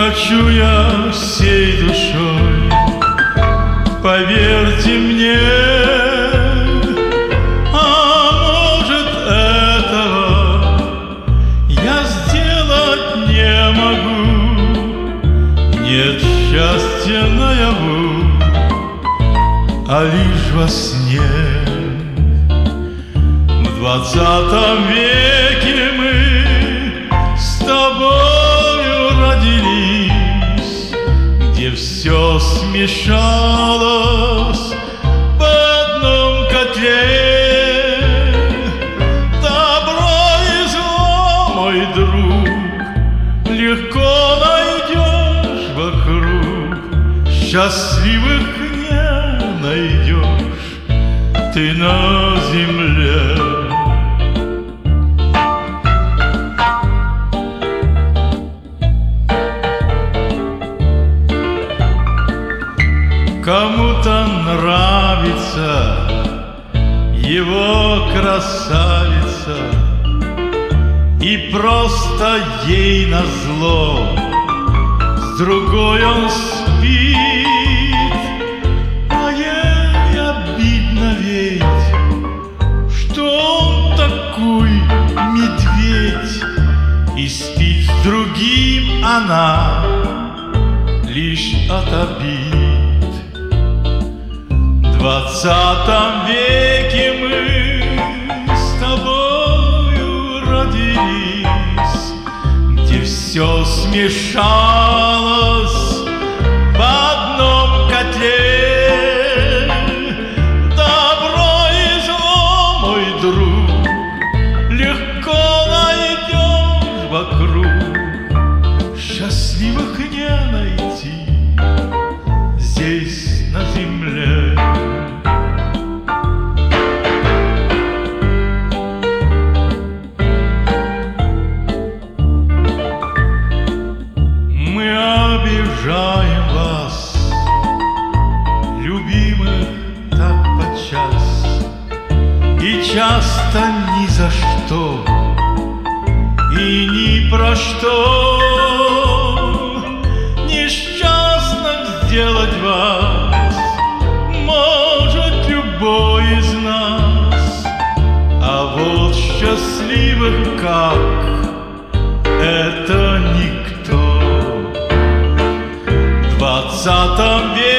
хочу я всей душой, поверьте мне. А может, этого я сделать не могу. Нет счастья наяву, а лишь во сне. В 20 веке мы с тобою родились, где все смешалось в одном котле. Добро и зло, мой друг, легко найдешь вокруг. Счастливых не найдешь ты на земле. Кому-то нравится его красавица, и просто ей назло с другой он спит. А ей обидно ведь, что он такой медведь, и спит с другим она лишь от обид. В 20 веке мы с тобою родились, где все смешалось в одном котле. Добро и зло, мой друг, легко найдешь вокруг. Счастливых не найти здесь на земле. Обижаем вас, любимых, так подчас, и часто ни за что, и ни про что. Несчастным сделать вас может любой из нас, а вот счастливых как это никто. В 20 веке